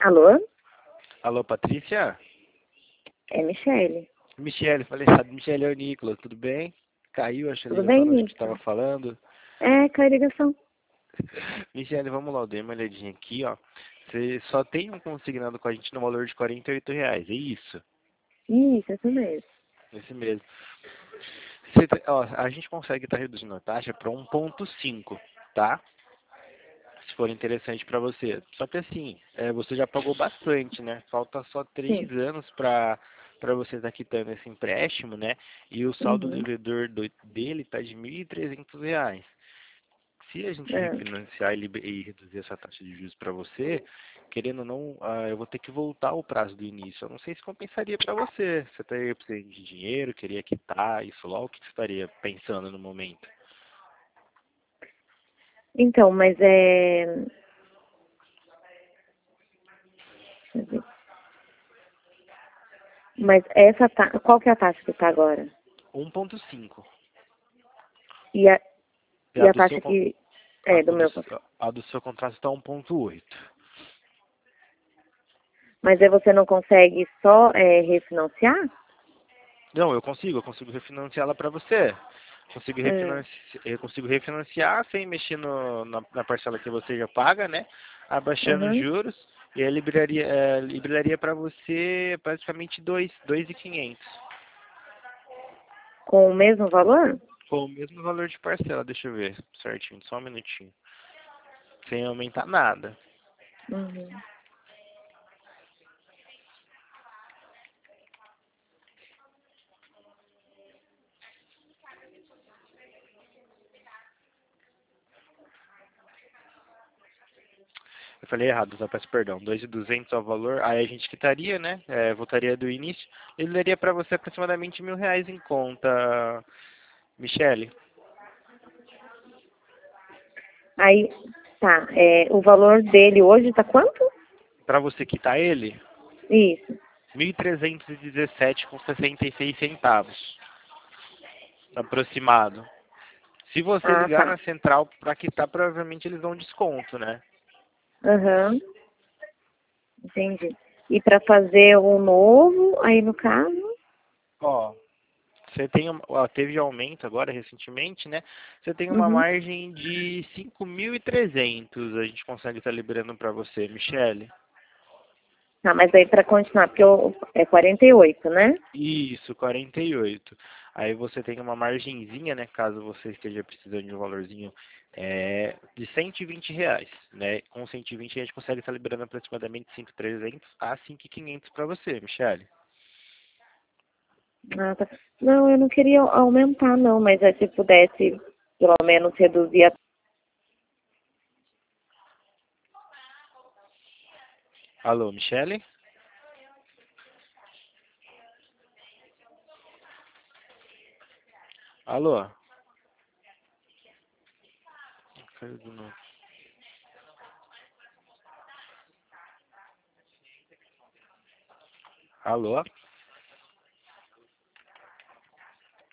Alô? Alô, Patrícia? É Michele. Michele, falei errado. Michele é o Nicolas, tudo bem? Caiu, acho, a Tudo bem, ligação, acho que estava Nico? falando. É, caiu a ligação. Michele, vamos lá, eu dei uma olhadinha aqui, ó. Você só tem um consignado com a gente no valor de R$ 48, é isso? Isso mesmo. Esse mesmo. Ó, a gente consegue estar reduzindo a taxa para 1,5, tá? Se for interessante para você. Só que assim, você já pagou bastante, né? Falta só Sim. 3 anos para você estar quitando esse empréstimo, né? E o saldo Uhum. devedor dele está de R$ 1.300. Se a gente É. refinanciar e reduzir essa taxa de juros para você, querendo ou não, eu vou ter que voltar ao prazo do início. Eu não sei se compensaria para você. Você estaria precisando de dinheiro, queria quitar isso lá, o que você estaria pensando no momento? Então, mas é. Deixa eu ver. Mas qual que é a taxa que tá agora? 1,5. E a, E e a a do seu, taxa que a é do do, meu. a do seu contrato está 1,8. Mas aí você não consegue só refinanciar? Não, eu consigo refinanciá-la para você. Hum. Eu consigo refinanciar sem mexer na parcela que você já paga, né? Abaixando os Uhum. juros e aí liberaria para você praticamente 2.500. Com o mesmo valor? Com o mesmo valor de parcela, deixa eu ver certinho, só um minutinho. Sem aumentar nada. Uhum. Eu falei errado, só peço perdão. 2.200 é o valor, aí a gente quitaria, né? Voltaria do início. Ele daria para você aproximadamente R$ 1.000 em conta, Michele. Aí, tá. O valor dele hoje tá quanto? Para você quitar ele, Isso. 1.317,66 aproximado. Se você Ah, ligar tá. na central para quitar, provavelmente eles dão desconto, né? Aham. Entendi. E para fazer o novo, aí no caso? Ó, você tem teve aumento agora recentemente, né? Você tem uma Uhum. margem de 5.300. A gente consegue estar liberando para você, Michele. Tá, mas aí para continuar, porque é 48, né? Isso, 48. Aí você tem uma margenzinha, né? Caso você esteja precisando de um valorzinho de R$ 120, né? Com 120 a gente consegue estar liberando aproximadamente 5.300 a 5.500 para você, Michele. Ah, tá. Não, eu não queria aumentar, não, mas se pudesse pelo menos reduzir a... Alô, Michele? Alô? Caiu de novo. Alô?